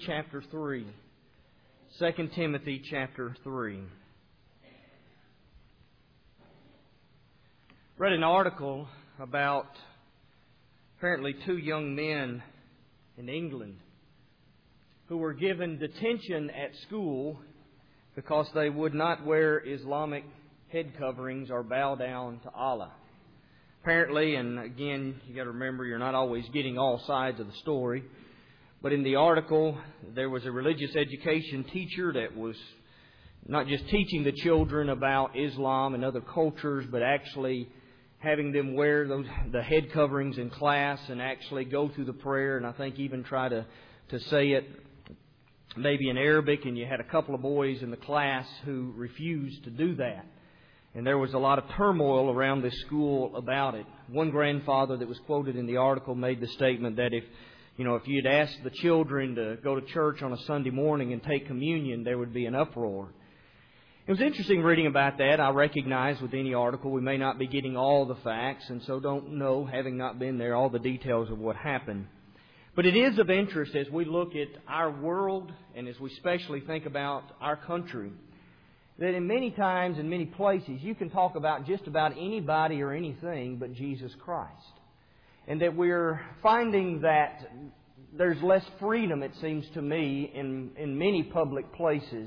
chapter 3. 2 Timothy chapter 3. Read an article about apparently two young men in England who were given detention at school because they would not wear Islamic head coverings or bow down to Allah. Apparently, and again, you got to remember, you're not always getting all sides of the story. But in the article, there was a religious education teacher that was not just teaching the children about Islam and other cultures, but actually having them wear the head coverings in class and actually go through the prayer, and I think even try to say it maybe in Arabic. And you had a couple of boys in the class who refused to do that. And there was a lot of turmoil around this school about it. One grandfather that was quoted in the article made the statement that if you'd asked the children to go to church on a Sunday morning and take communion, there would be an uproar. It was interesting reading about that. I recognize with any article we may not be getting all the facts, and so don't know, having not been there, all the details of what happened. But it is of interest as we look at our world and as we especially think about our country, that in many times, in many places, you can talk about just about anybody or anything but Jesus Christ. And that we're finding that there's less freedom, it seems to me, in many public places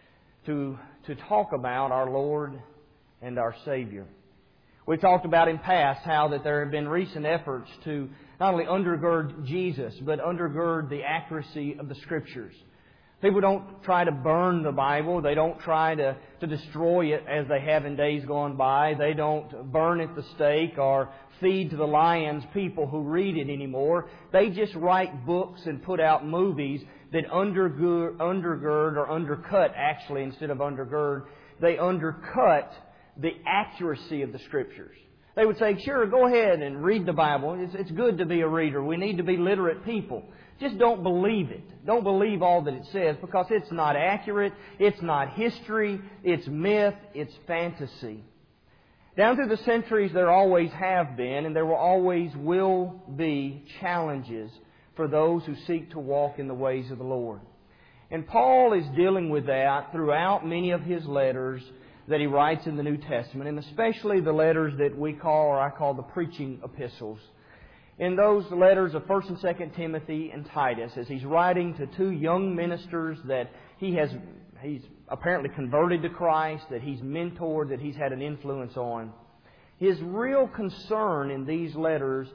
to talk about our Lord and our Savior. We've talked about in past how that there have been recent efforts to not only undergird Jesus, but undergird the accuracy of the Scriptures. People don't try to burn the Bible. They don't try to destroy it as they have in days gone by. They don't burn at the stake or feed to the lions people who read it anymore. They just write books and put out movies that undergird or undercut, actually, instead of undergird, they undercut the accuracy of the Scriptures. They would say, sure, go ahead and read the Bible. It's good to be a reader. We need to be literate people. Just don't believe it. Don't believe all that it says, because it's not accurate, it's not history, it's myth, it's fantasy. Down through the centuries there always have been, and there will always will be, challenges for those who seek to walk in the ways of the Lord. And Paul is dealing with that throughout many of his letters that he writes in the New Testament, and especially the letters that we call, or I call, the preaching epistles. In those letters of 1 and 2 Timothy and Titus, as he's writing to two young ministers that he's apparently converted to Christ, that he's mentored, that he's had an influence on, his real concern in these letters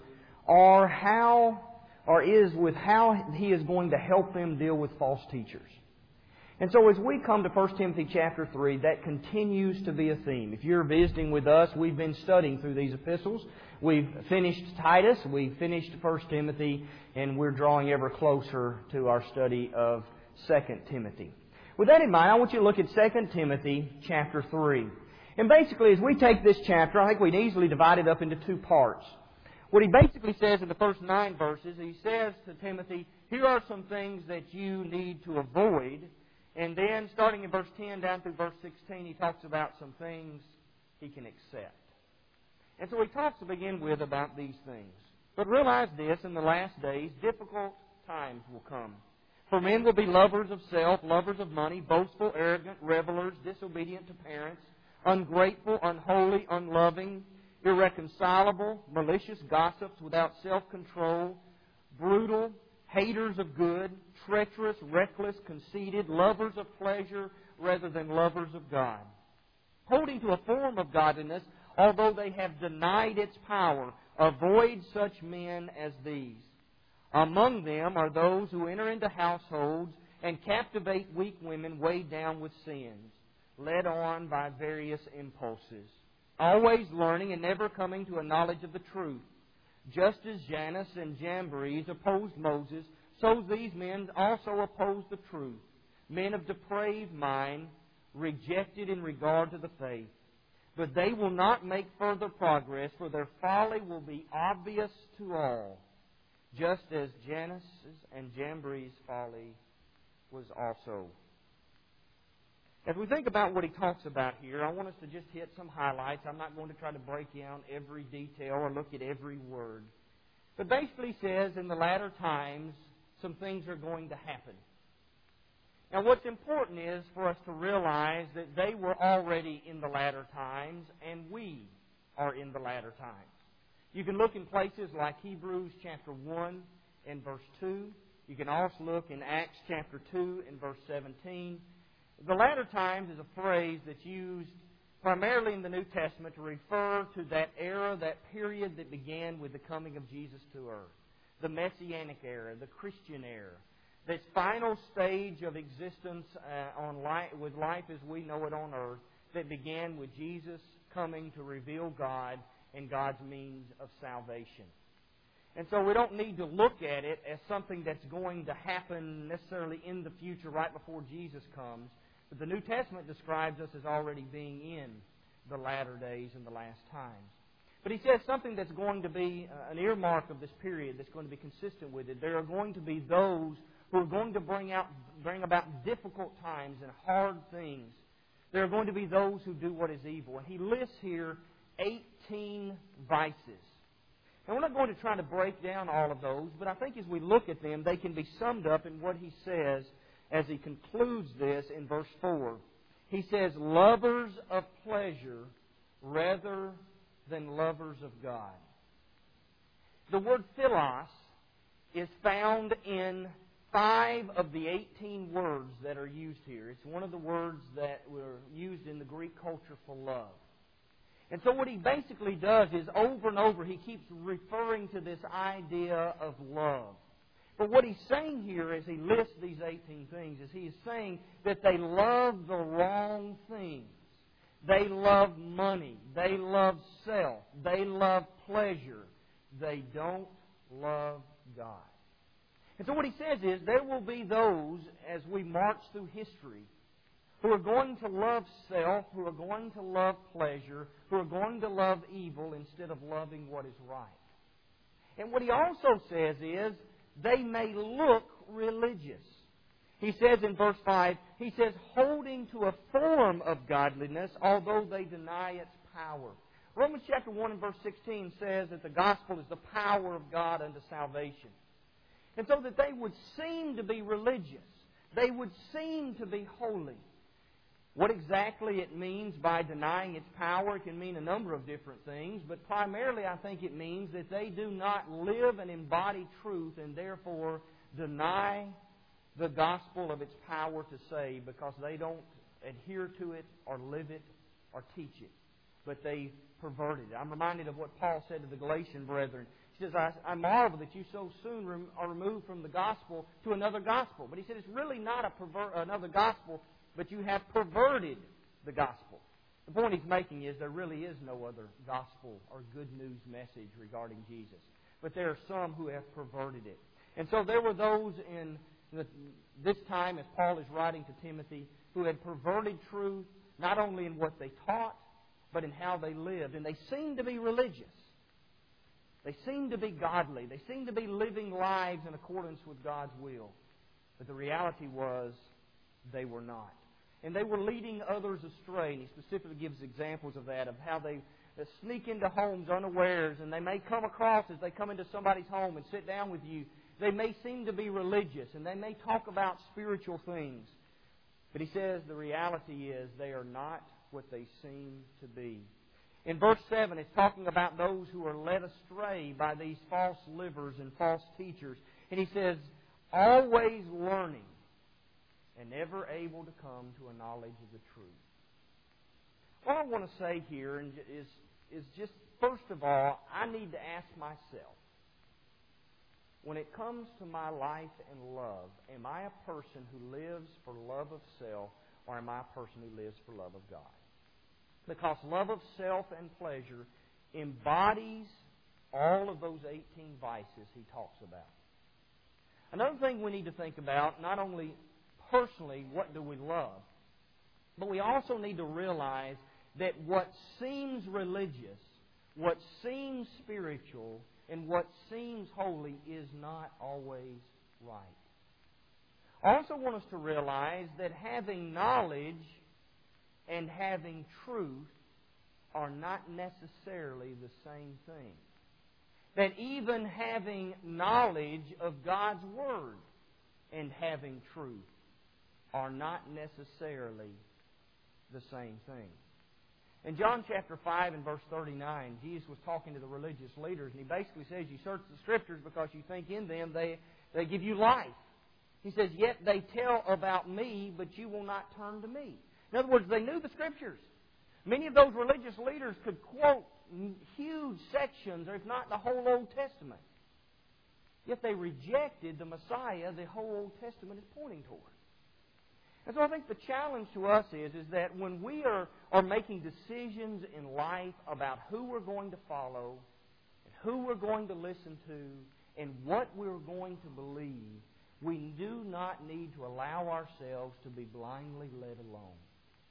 is with how he is going to help them deal with false teachers. And so as we come to 1 Timothy chapter 3, that continues to be a theme. If you're visiting with us, we've been studying through these epistles. We've finished Titus, we've finished 1 Timothy, and we're drawing ever closer to our study of 2 Timothy. With that in mind, I want you to look at 2 Timothy chapter 3. And basically, as we take this chapter, I think we can easily divide it up into two parts. What he basically says in the first 9 verses, he says to Timothy, here are some things that you need to avoid. And then, starting in verse 10 down through verse 16, he talks about some things he can accept. And so he talks to begin with about these things. But realize this, in the last days, difficult times will come. For men will be lovers of self, lovers of money, boastful, arrogant, revelers, disobedient to parents, ungrateful, unholy, unloving, irreconcilable, malicious gossips, without self-control, brutal, haters of good, treacherous, reckless, conceited, lovers of pleasure rather than lovers of God, holding to a form of godliness, although they have denied its power. Avoid such men as these. Among them are those who enter into households and captivate weak women weighed down with sins, led on by various impulses, always learning and never coming to a knowledge of the truth. Just as Jannes and Jambres opposed Moses, so these men also oppose the truth. Men of depraved mind, rejected in regard to the faith. But they will not make further progress, for their folly will be obvious to all, just as Jannes and Jambres' folly was also. As we think about what he talks about here, I want us to just hit some highlights. I'm not going to try to break down every detail or look at every word. But basically he says in the latter times, some things are going to happen. Now what's important is for us to realize that they were already in the latter times, and we are in the latter times. You can look in places like Hebrews chapter 1 and verse 2. You can also look in Acts chapter 2 and verse 17. The latter times is a phrase that's used primarily in the New Testament to refer to that era, that period that began with the coming of Jesus to earth. The Messianic era, the Christian era. This final stage of existence with life as we know it on earth that began with Jesus coming to reveal God and God's means of salvation. And so we don't need to look at it as something that's going to happen necessarily in the future right before Jesus comes. But the New Testament describes us as already being in the latter days and the last times. But he says something that's going to be an earmark of this period that's going to be consistent with it. There are going to be those who are going to bring about difficult times and hard things. There are going to be those who do what is evil. And he lists here 18 vices. Now, we're not going to try to break down all of those, but I think as we look at them, they can be summed up in what he says as he concludes this in verse 4. He says, lovers of pleasure rather than lovers of God. The word philos is found in 5 of the 18 words that are used here. It's one of the words that were used in the Greek culture for love. And so what he basically does is over and over he keeps referring to this idea of love. But what he's saying here as he lists these 18 things is he is saying that they love the wrong things. They love money. They love self. They love pleasure. They don't love God. And so what he says is there will be those, as we march through history, who are going to love self, who are going to love pleasure, who are going to love evil instead of loving what is right. And what he also says is they may look religious. He says in verse 5, he says, holding to a form of godliness, although they deny its power. Romans chapter 1 and verse 16 says that the gospel is the power of God unto salvation. And so that they would seem to be religious. They would seem to be holy. What exactly it means by denying its power can mean a number of different things, but primarily I think it means that they do not live and embody truth and therefore deny the gospel of its power to save because they don't adhere to it or live it or teach it, but they pervert it. I'm reminded of what Paul said to the Galatian brethren. He says, I marvel that you so soon are removed from the gospel to another gospel. But he said it's really not another gospel, but you have perverted the gospel. The point he's making is there really is no other gospel or good news message regarding Jesus. But there are some who have perverted it. And so there were those in this time, as Paul is writing to Timothy, who had perverted truth, not only in what they taught, but in how they lived. And they seemed to be religious. They seemed to be godly. They seemed to be living lives in accordance with God's will. But the reality was they were not. And they were leading others astray. And he specifically gives examples of that, of how they sneak into homes unawares, and they may come across as they come into somebody's home and sit down with you. They may seem to be religious, and they may talk about spiritual things. But he says the reality is they are not what they seem to be. In verse 7, it's talking about those who are led astray by these false livers and false teachers. And he says, always learning and never able to come to a knowledge of the truth. What I want to say here is just, first of all, I need to ask myself, when it comes to my life and love, am I a person who lives for love of self, or am I a person who lives for love of God? Because love of self and pleasure embodies all of those 18 vices he talks about. Another thing we need to think about, not only personally, what do we love, but we also need to realize that what seems religious, what seems spiritual, and what seems holy is not always right. I also want us to realize that having knowledge and having truth are not necessarily the same thing. That even having knowledge of God's Word and having truth are not necessarily the same thing. In John chapter 5 and verse 39, Jesus was talking to the religious leaders, and He basically says, you search the Scriptures because you think in them they give you life. He says, yet they tell about me, but you will not turn to me. In other words, they knew the Scriptures. Many of those religious leaders could quote huge sections, or if not the whole Old Testament. Yet they rejected the Messiah the whole Old Testament is pointing toward. And so I think the challenge to us is that when we are making decisions in life about who we're going to follow, and who we're going to listen to, and what we're going to believe, we do not need to allow ourselves to be blindly led along.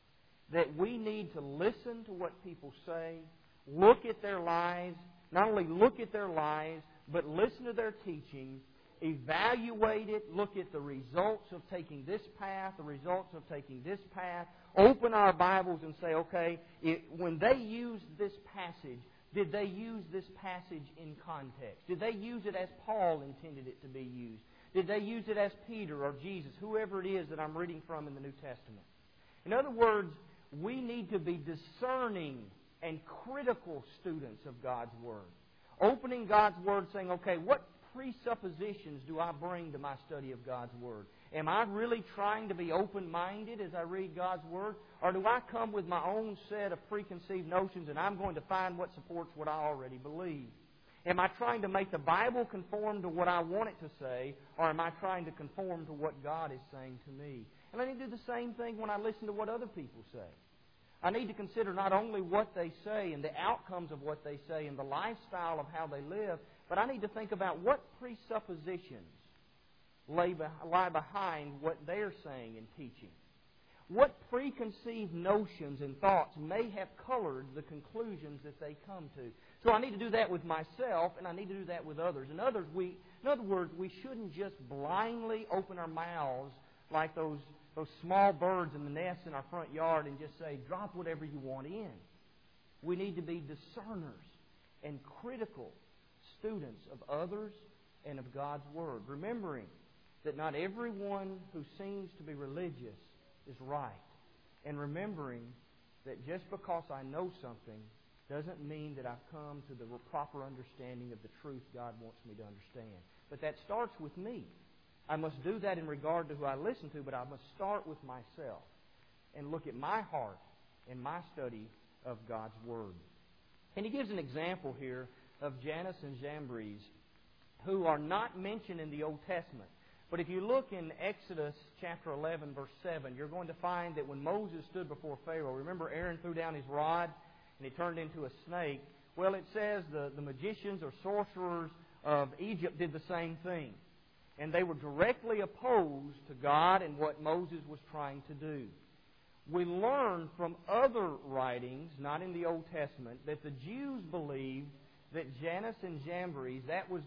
That we need to listen to what people say, look at their lives, not only look at their lives, but listen to their teaching, evaluate it, look at the results of taking this path, the results of taking this path, open our Bibles and say, okay, when they used this passage, did they use this passage in context? Did they use it as Paul intended it to be used? Did they use it as Peter or Jesus, whoever it is that I'm reading from in the New Testament? In other words, we need to be discerning and critical students of God's Word. Opening God's Word saying, okay, what presuppositions do I bring to my study of God's Word? Am I really trying to be open-minded as I read God's Word? Or do I come with my own set of preconceived notions and I'm going to find what supports what I already believe? Am I trying to make the Bible conform to what I want it to say, or am I trying to conform to what God is saying to me? And I need to do the same thing when I listen to what other people say. I need to consider not only what they say and the outcomes of what they say and the lifestyle of how they live, but I need to think about what presuppositions lie behind what they're saying and teaching. What preconceived notions and thoughts may have colored the conclusions that they come to. So I need to do that with myself, and I need to do that with others. In other words, we shouldn't just blindly open our mouths like those small birds in the nests in our front yard and just say, drop whatever you want in. We need to be discerners and critical students of others and of God's Word, remembering that not everyone who seems to be religious is right, and remembering that just because I know something doesn't mean that I've come to the proper understanding of the truth God wants me to understand. But that starts with me. I must do that in regard to who I listen to, but I must start with myself and look at my heart and my study of God's Word. And he gives an example here of Jannes and Jambres, who are not mentioned in the Old Testament. But if you look in Exodus chapter 11, verse 7, you're going to find that when Moses stood before Pharaoh, remember Aaron threw down his rod and he turned into a snake? Well, it says the magicians or sorcerers of Egypt did the same thing. And they were directly opposed to God and what Moses was trying to do. We learn from other writings, not in the Old Testament, that the Jews believed that Jannes and Jambres,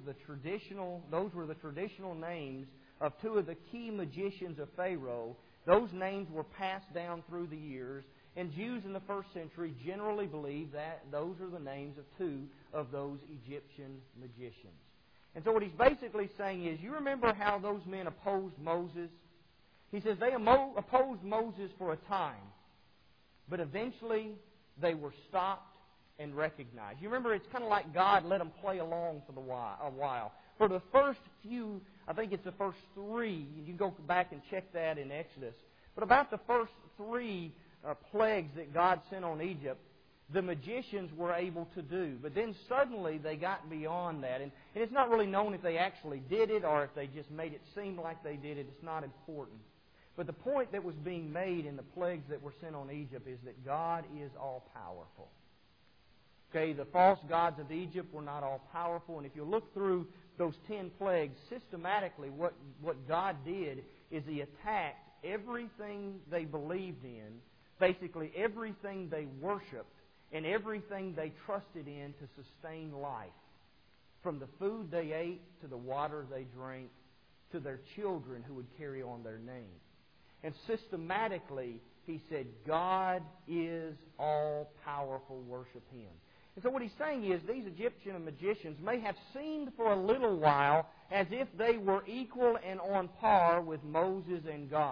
those were the traditional names of two of the key magicians of Pharaoh. Those names were passed down through the years, and Jews in the first century generally believed that those are the names of two of those Egyptian magicians. And so what he's basically saying is, you remember how those men opposed Moses? He says they opposed Moses for a time, but eventually they were stopped and recognized. You remember, it's kind of like God let them play along for a while. For the first few, I think it's the first three, you can go back and check that in Exodus, but about the first three plagues that God sent on Egypt, the magicians were able to do. But then suddenly they got beyond that. And it's not really known if they actually did it or if they just made it seem like they did it. It's not important. But the point that was being made in the plagues that were sent on Egypt is that God is all-powerful. Okay, the false gods of Egypt were not all-powerful. And if you look through those 10 plagues, systematically what God did is He attacked everything they believed in, basically everything they worshipped, and everything they trusted in to sustain life. From the food they ate, to the water they drank, to their children who would carry on their name. And systematically, he said, God is all-powerful, worship Him. And so what he's saying is, these Egyptian magicians may have seemed for a little while as if they were equal and on par with Moses and God.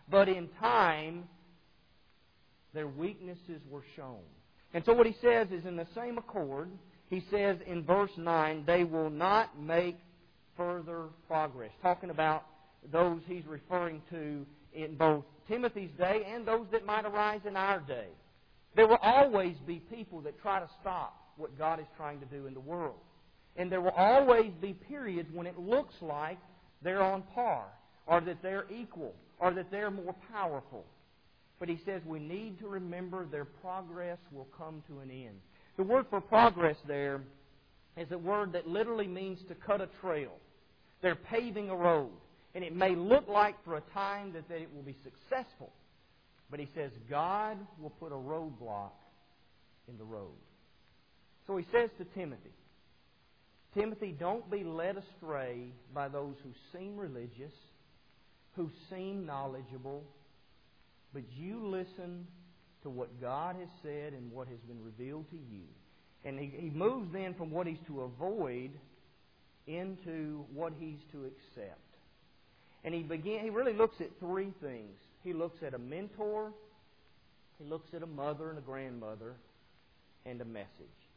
but in time their weaknesses were shown. And so what he says is in the same accord, he says in verse 9, they will not make further progress. Talking about those he's referring to in both Timothy's day and those that might arise in our day. There will always be people that try to stop what God is trying to do in the world. And there will always be periods when it looks like they're on par, or that they're equal, or that they're more powerful. But he says we need to remember their progress will come to an end. The word for progress there is a word that literally means to cut a trail. They're paving a road. And it may look like for a time that it will be successful. But he says God will put a roadblock in the road. So he says to Timothy, Timothy, don't be led astray by those who seem religious, who seem knowledgeable, but you listen to what God has said and what has been revealed to you. And he moves then from what he's to avoid into what he's to accept. And he really looks at three things. He looks at a mentor, he looks at a mother and a grandmother, and a message.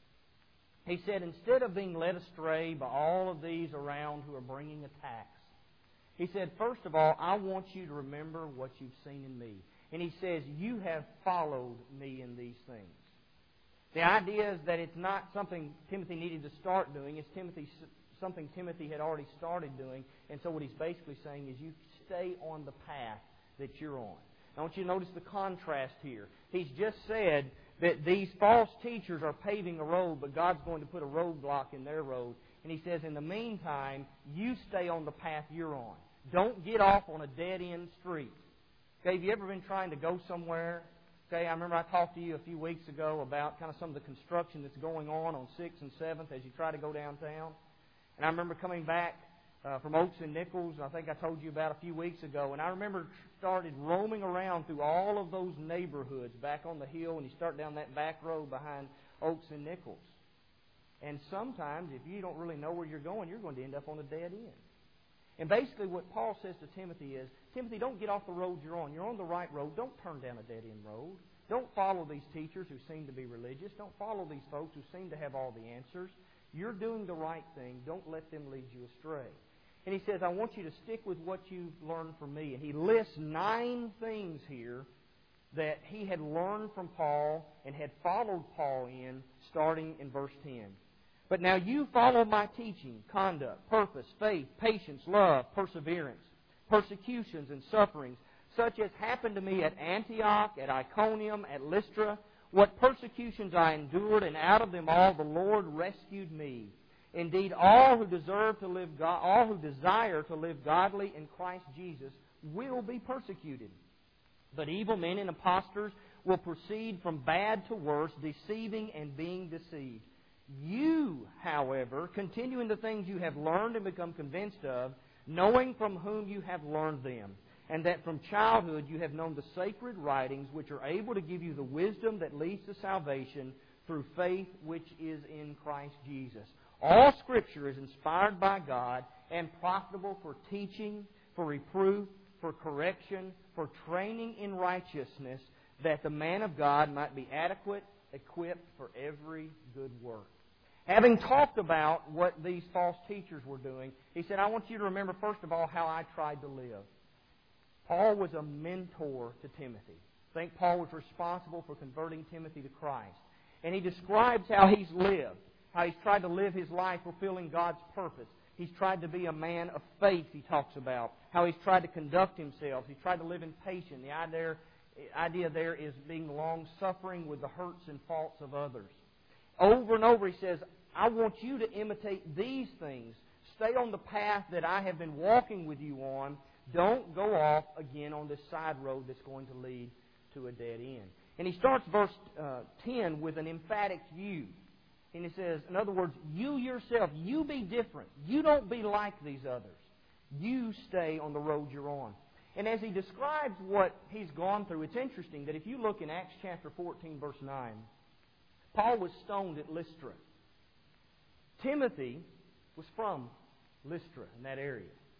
He said, instead of being led astray by all of these around who are bringing attacks, he said, first of all, I want you to remember what you've seen in me. And he says, you have followed me in these things. The idea is that it's not something Timothy needed to start doing. It's something Timothy had already started doing. And so what he's basically saying is you stay on the path that you're on. I want you to notice the contrast here. He's just said that these false teachers are paving a road, but God's going to put a roadblock in their road. And he says, in the meantime, you stay on the path you're on. Don't get off on a dead-end street. Okay, have you ever been trying to go somewhere? Okay, I remember I talked to you a few weeks ago about kind of some of the construction that's going on 6th and 7th as you try to go downtown. And I remember coming back from Oaks and Nichols, I think I told you about a few weeks ago, and I remember started roaming around through all of those neighborhoods back on the hill, and you start down that back road behind Oaks and Nichols. And sometimes, if you don't really know where you're going to end up on a dead end. And basically what Paul says to Timothy is, Timothy, don't get off the road you're on. You're on the right road. Don't turn down a dead-end road. Don't follow these teachers who seem to be religious. Don't follow these folks who seem to have all the answers. You're doing the right thing. Don't let them lead you astray. And he says, I want you to stick with what you've learned from me. And he lists 9 things here that he had learned from Paul and had followed Paul in, starting in verse 10. But now you follow my teaching, conduct, purpose, faith, patience, love, perseverance, persecutions and sufferings, such as happened to me at Antioch, at Iconium, at Lystra, what persecutions I endured, and out of them all the Lord rescued me. Indeed, all who desire to live godly in Christ Jesus will be persecuted. But evil men and impostors will proceed from bad to worse, deceiving and being deceived. You, however, continue in the things you have learned and become convinced of, knowing from whom you have learned them, and that from childhood you have known the sacred writings, which are able to give you the wisdom that leads to salvation through faith which is in Christ Jesus. All Scripture is inspired by God and profitable for teaching, for reproof, for correction, for training in righteousness, that the man of God might be adequate, equipped for every good work. Having talked about what these false teachers were doing, he said, I want you to remember, first of all, how I tried to live. Paul was a mentor to Timothy. I think Paul was responsible for converting Timothy to Christ. And he describes how he's lived, how he's tried to live his life fulfilling God's purpose. He's tried to be a man of faith, he talks about. How he's tried to conduct himself. He's tried to live in patience. The idea there is being long-suffering with the hurts and faults of others. Over and over he says, I want you to imitate these things. Stay on the path that I have been walking with you on. Don't go off again on this side road that's going to lead to a dead end. And he starts verse 10 with an emphatic you. And he says, in other words, you yourself, you be different. You don't be like these others. You stay on the road you're on. And as he describes what he's gone through, it's interesting that if you look in Acts chapter 14, verse 9, Paul was stoned at Lystra. Timothy was from Lystra, in that area.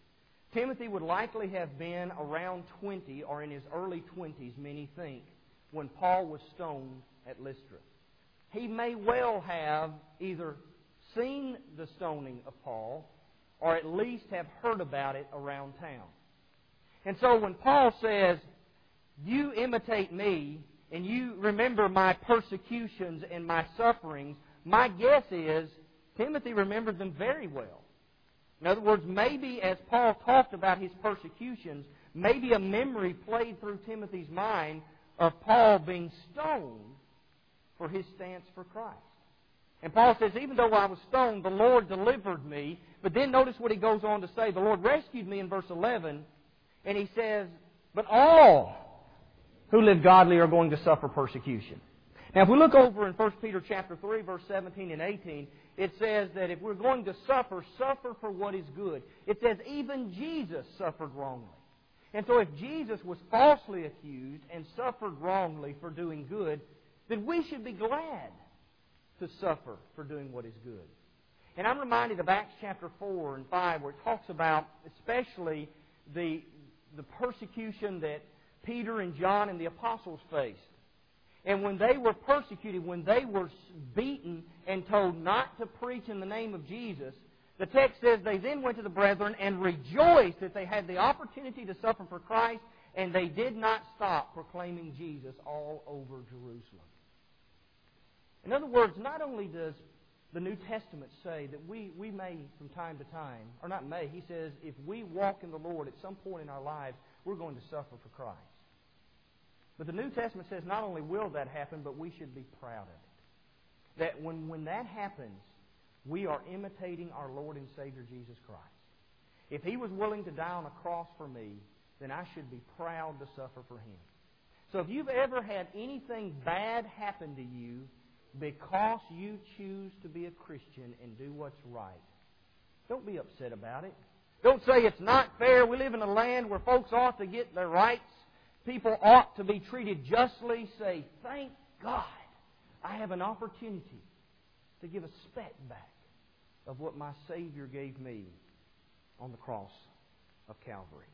Timothy would likely have been around 20 or in his early 20s, many think, when Paul was stoned at Lystra. He may well have either seen the stoning of Paul or at least have heard about it around town. And so when Paul says, you imitate me and you remember my persecutions and my sufferings, my guess is Timothy remembered them very well. In other words, maybe as Paul talked about his persecutions, maybe a memory played through Timothy's mind of Paul being stoned for his stance for Christ. And Paul says, even though I was stoned, the Lord delivered me. But then notice what he goes on to say. The Lord rescued me in verse 11. And he says, but all who live godly are going to suffer persecution. Now, if we look over in 1 Peter chapter 3, verse 17 and 18, it says that if we're going to suffer, suffer for what is good. It says even Jesus suffered wrongly. And so if Jesus was falsely accused and suffered wrongly for doing good, then we should be glad to suffer for doing what is good. And I'm reminded of Acts chapter 4 and 5 where it talks about especially the persecution that Peter and John and the apostles faced. And when they were persecuted, when they were beaten and told not to preach in the name of Jesus, the text says they then went to the brethren and rejoiced that they had the opportunity to suffer for Christ, and they did not stop proclaiming Jesus all over Jerusalem. In other words, not only does the New Testament say that we may from time to time, or not may, he says if we walk in the Lord at some point in our lives, we're going to suffer for Christ. But the New Testament says not only will that happen, but we should be proud of it. That when that happens, we are imitating our Lord and Savior Jesus Christ. If He was willing to die on a cross for me, then I should be proud to suffer for Him. So if you've ever had anything bad happen to you because you choose to be a Christian and do what's right, don't be upset about it. Don't say it's not fair. We live in a land where folks ought to get their rights. People ought to be treated justly. Say, thank God I have an opportunity to give a speck back of what my Savior gave me on the cross of Calvary.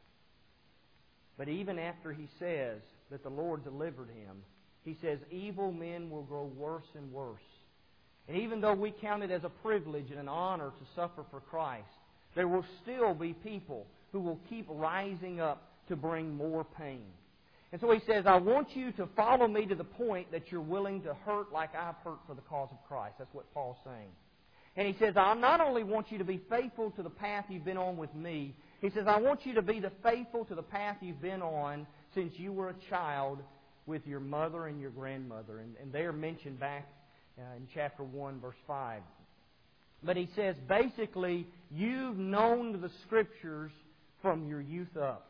But even after He says that the Lord delivered Him, He says evil men will grow worse and worse. And even though we count it as a privilege and an honor to suffer for Christ, there will still be people who will keep rising up to bring more pain. And so He says, I want you to follow me to the point that you're willing to hurt like I've hurt for the cause of Christ. That's what Paul's saying. And he says, I not only want you to be faithful to the path you've been on with me, he says, I want you to be faithful to the path you've been on since you were a child with your mother and your grandmother. And they are mentioned back in chapter 1, verse 5. But he says, basically, you've known the Scriptures from your youth up.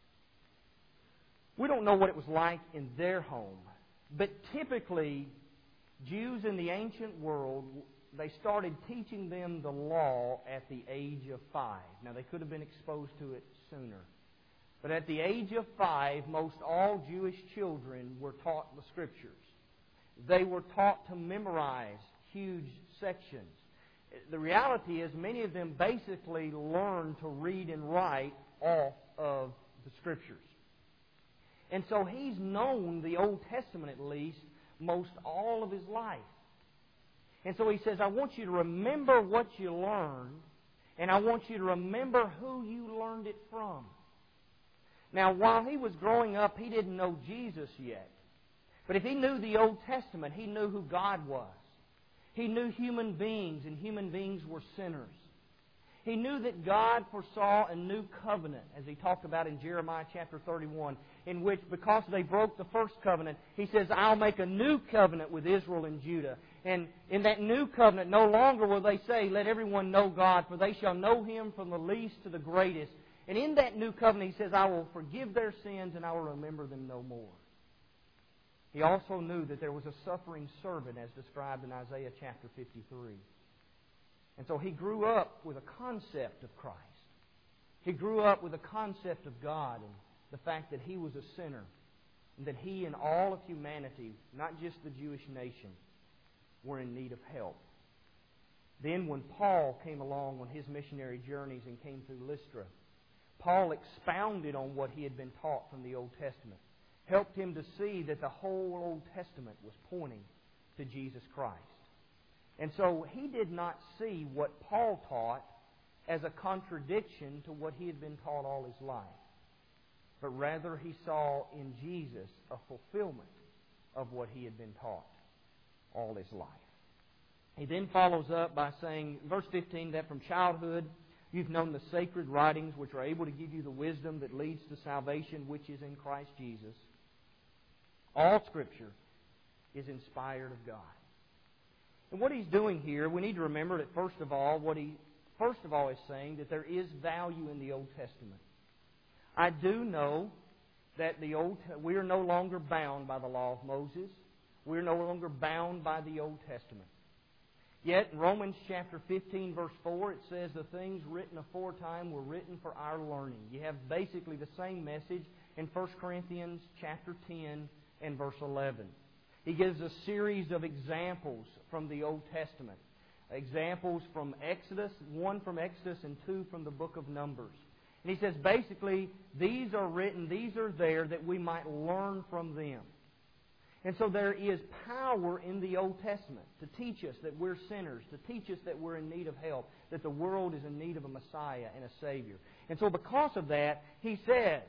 We don't know what it was like in their home, but typically, Jews in the ancient world, they started teaching them the law at the age of 5. Now, they could have been exposed to it sooner. But at the age of 5, most all Jewish children were taught the Scriptures. They were taught to memorize huge sections. The reality is many of them basically learned to read and write off of the Scriptures. And so he's known the Old Testament, at least, most all of his life. And so he says, I want you to remember what you learned, and I want you to remember who you learned it from. Now, while he was growing up, he didn't know Jesus yet. But if he knew the Old Testament, he knew who God was. He knew human beings, and human beings were sinners. He knew that God foresaw a new covenant, as He talked about in Jeremiah chapter 31, in which, because they broke the first covenant, He says, I'll make a new covenant with Israel and Judah. And in that new covenant, no longer will they say, let everyone know God, for they shall know Him from the least to the greatest. And in that new covenant, He says, I will forgive their sins and I will remember them no more. He also knew that there was a suffering servant, as described in Isaiah chapter 53. And so he grew up with a concept of Christ. He grew up with a concept of God and the fact that He was a sinner and that He and all of humanity, not just the Jewish nation, were in need of help. Then when Paul came along on his missionary journeys and came through Lystra, Paul expounded on what he had been taught from the Old Testament, helped him to see that the whole Old Testament was pointing to Jesus Christ. And so he did not see what Paul taught as a contradiction to what he had been taught all his life, but rather he saw in Jesus a fulfillment of what he had been taught all his life. He then follows up by saying, verse 15, that from childhood you've known the sacred writings which are able to give you the wisdom that leads to salvation which is in Christ Jesus. All Scripture is inspired of God. And what he's doing here, we need to remember that first of all is saying that there is value in the Old Testament. I do know that we are no longer bound by the law of Moses. We are no longer bound by the Old Testament. Yet in Romans chapter 15, verse 4, it says the things written aforetime were written for our learning. You have basically the same message in 1 Corinthians chapter 10 and verse 11. He gives a series of examples from the Old Testament. Examples from Exodus, one from Exodus and two from the book of Numbers. And he says basically, these are written, these are there that we might learn from them. And so there is power in the Old Testament to teach us that we're sinners, to teach us that we're in need of help, that the world is in need of a Messiah and a Savior. And so because of that, he says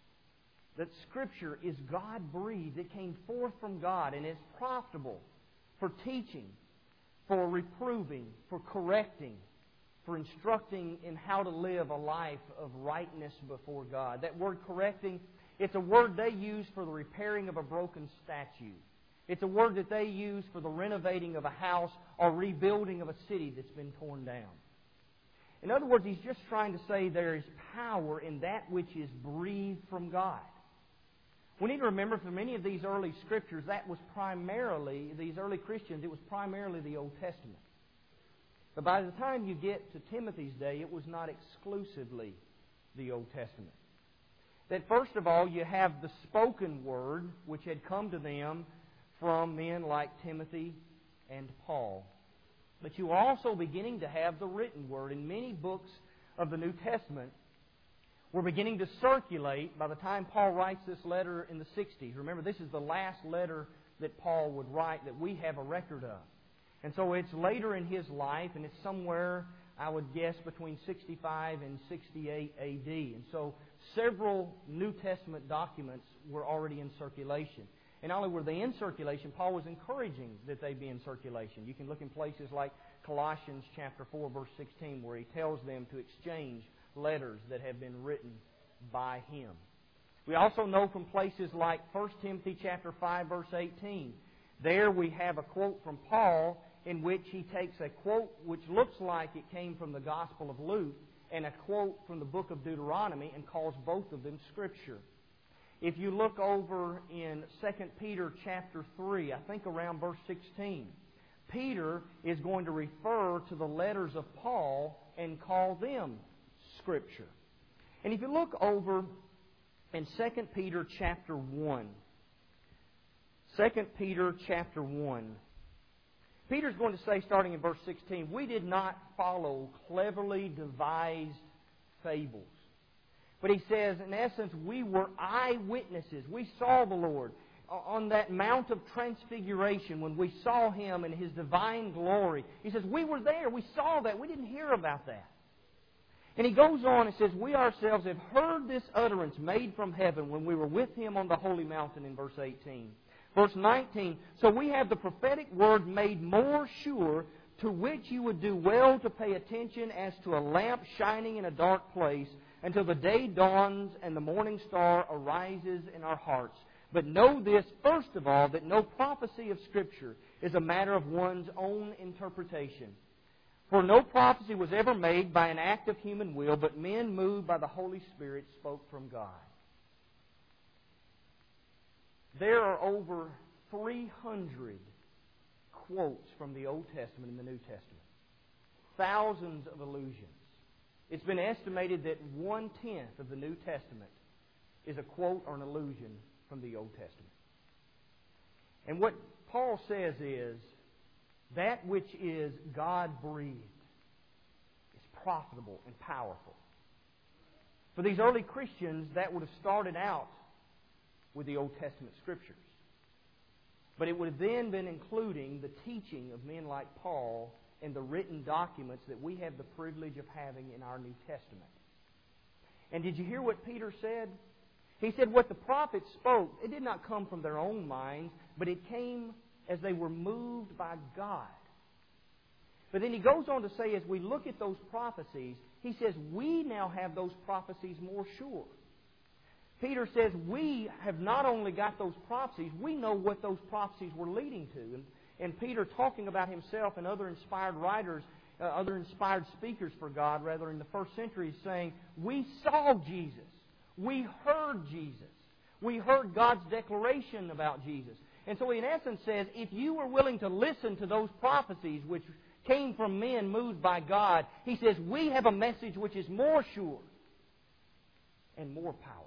that Scripture is God-breathed. It came forth from God and is profitable for teaching, for reproving, for correcting, for instructing in how to live a life of rightness before God. That word correcting, it's a word they use for the repairing of a broken statue. It's a word that they use for the renovating of a house or rebuilding of a city that's been torn down. In other words, he's just trying to say there is power in that which is breathed from God. We need to remember for many of these early Scriptures, that was primarily, these early Christians, it was primarily the Old Testament. But by the time you get to Timothy's day, it was not exclusively the Old Testament. That first of all, you have the spoken word, which had come to them from men like Timothy and Paul. But you are also beginning to have the written word. In many books of the New Testament were beginning to circulate by the time Paul writes this letter in the 60s. Remember, this is the last letter that Paul would write that we have a record of. And so it's later in his life, and it's somewhere, I would guess, between 65 and 68 A.D. And so several New Testament documents were already in circulation. And not only were they in circulation, Paul was encouraging that they be in circulation. You can look in places like Colossians chapter 4, verse 16, where he tells them to exchange letters that have been written by him. We also know from places like 1 Timothy chapter 5, verse 18. There we have a quote from Paul in which he takes a quote which looks like it came from the Gospel of Luke and a quote from the book of Deuteronomy and calls both of them Scripture. If you look over in 2 Peter chapter 3, I think around verse 16, Peter is going to refer to the letters of Paul and call them Scripture. And if you look over in 2 Peter chapter 1, 2 Peter chapter 1, Peter's going to say, starting in verse 16, we did not follow cleverly devised fables. But he says, in essence, we were eyewitnesses. We saw the Lord on that Mount of Transfiguration when we saw Him in His divine glory. He says, we were there. We saw that. We didn't hear about that. And he goes on and says, we ourselves have heard this utterance made from heaven when we were with Him on the holy mountain in verse 18. Verse 19, so we have the prophetic word made more sure, to which you would do well to pay attention as to a lamp shining in a dark place until the day dawns and the morning star arises in our hearts. But know this, first of all, that no prophecy of Scripture is a matter of one's own interpretation. For no prophecy was ever made by an act of human will, but men moved by the Holy Spirit spoke from God. There are over 300 quotes from the Old Testament and the New Testament. Thousands of allusions. It's been estimated that 1/10 of the New Testament is a quote or an allusion from the Old Testament. And what Paul says is, that which is God-breathed is profitable and powerful. For these early Christians, that would have started out with the Old Testament Scriptures. But it would have then been including the teaching of men like Paul and the written documents that we have the privilege of having in our New Testament. And did you hear what Peter said? He said what the prophets spoke, it did not come from their own minds, but it came as they were moved by God. But then he goes on to say, as we look at those prophecies, he says we now have those prophecies more sure. Peter says we have not only got those prophecies, we know what those prophecies were leading to. And Peter, talking about himself and other inspired writers, other inspired speakers for God, rather, in the first century, is saying, we saw Jesus. We heard Jesus. We heard God's declaration about Jesus. And so he in essence says, if you were willing to listen to those prophecies which came from men moved by God, he says, we have a message which is more sure and more powerful.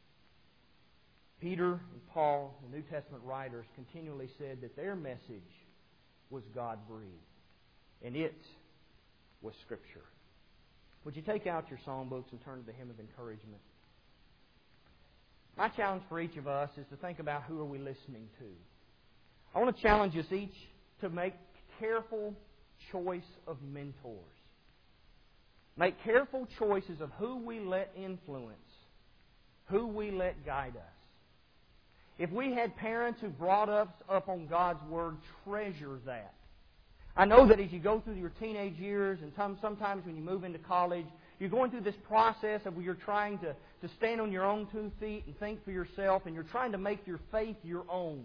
Peter and Paul, the New Testament writers, continually said that their message was God-breathed, and it was Scripture. Would you take out your songbooks and turn to the Hymn of Encouragement? My challenge for each of us is to think about who are we listening to. I want to challenge us each to make careful choice of mentors. Make careful choices of who we let influence, who we let guide us. If we had parents who brought us up on God's Word, treasure that. I know that as you go through your teenage years and sometimes when you move into college, you're going through this process of where you're trying to stand on your own 2 feet and think for yourself, and you're trying to make your faith your own.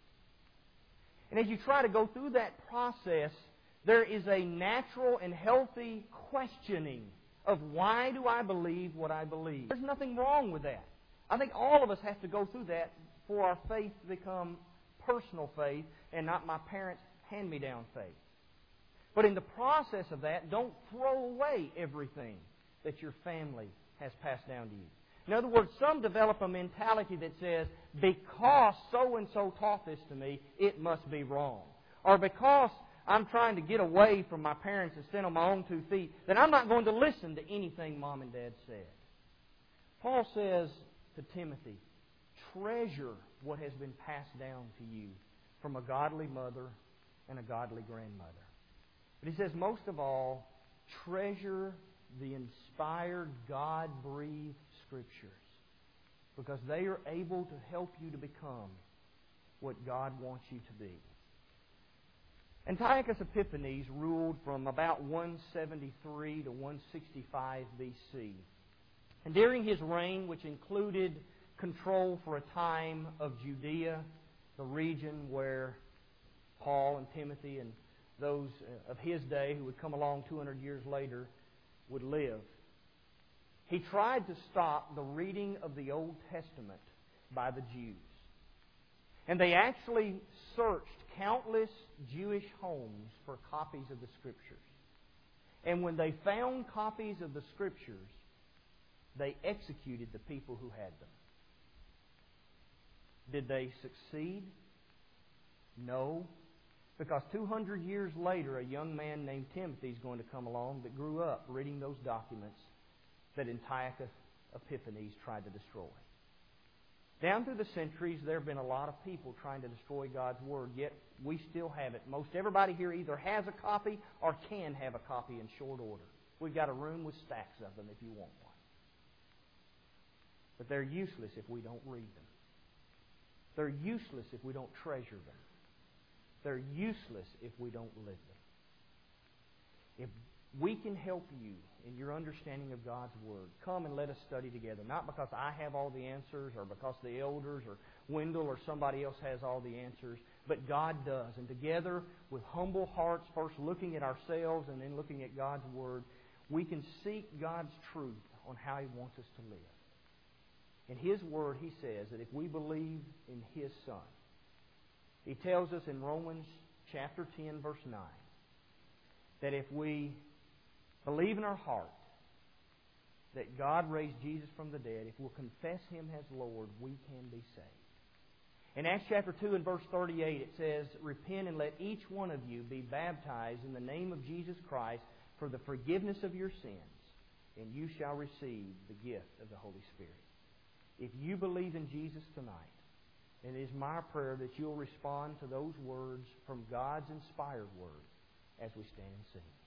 And as you try to go through that process, there is a natural and healthy questioning of why do I believe what I believe. There's nothing wrong with that. I think all of us have to go through that for our faith to become personal faith and not my parents' hand-me-down faith. But in the process of that, don't throw away everything that your family has passed down to you. In other words, some develop a mentality that says, because so-and-so taught this to me, it must be wrong. Or because I'm trying to get away from my parents and stand on my own 2 feet, then I'm not going to listen to anything Mom and Dad said. Paul says to Timothy, treasure what has been passed down to you from a godly mother and a godly grandmother. But he says, most of all, treasure the inspired, God-breathed Scriptures, because they are able to help you to become what God wants you to be. Antiochus Epiphanes ruled from about 173 to 165 BC. And during his reign, which included control for a time of Judea, the region where Paul and Timothy and those of his day who would come along 200 years later would live, he tried to stop the reading of the Old Testament by the Jews. And they actually searched countless Jewish homes for copies of the Scriptures. And when they found copies of the Scriptures, they executed the people who had them. Did they succeed? No. Because 200 years later, a young man named Timothy is going to come along that grew up reading those documents that Antiochus Epiphanes tried to destroy. Down through the centuries, there have been a lot of people trying to destroy God's Word, yet we still have it. Most everybody here either has a copy or can have a copy in short order. We've got a room with stacks of them if you want one. But they're useless if we don't read them. They're useless if we don't treasure them. They're useless if we don't live them. If we can help you in your understanding of God's Word, come and let us study together. Not because I have all the answers or because the elders or Wendell or somebody else has all the answers, but God does. And together, with humble hearts, first looking at ourselves and then looking at God's Word, we can seek God's truth on how He wants us to live. In His Word, He says that if we believe in His Son, He tells us in Romans chapter 10, verse 9, that if we believe in our heart that God raised Jesus from the dead, if we'll confess Him as Lord, we can be saved. In Acts chapter 2 and verse 38, it says, repent and let each one of you be baptized in the name of Jesus Christ for the forgiveness of your sins, and you shall receive the gift of the Holy Spirit. If you believe in Jesus tonight, and it is my prayer that you'll respond to those words from God's inspired Word as we stand and sing.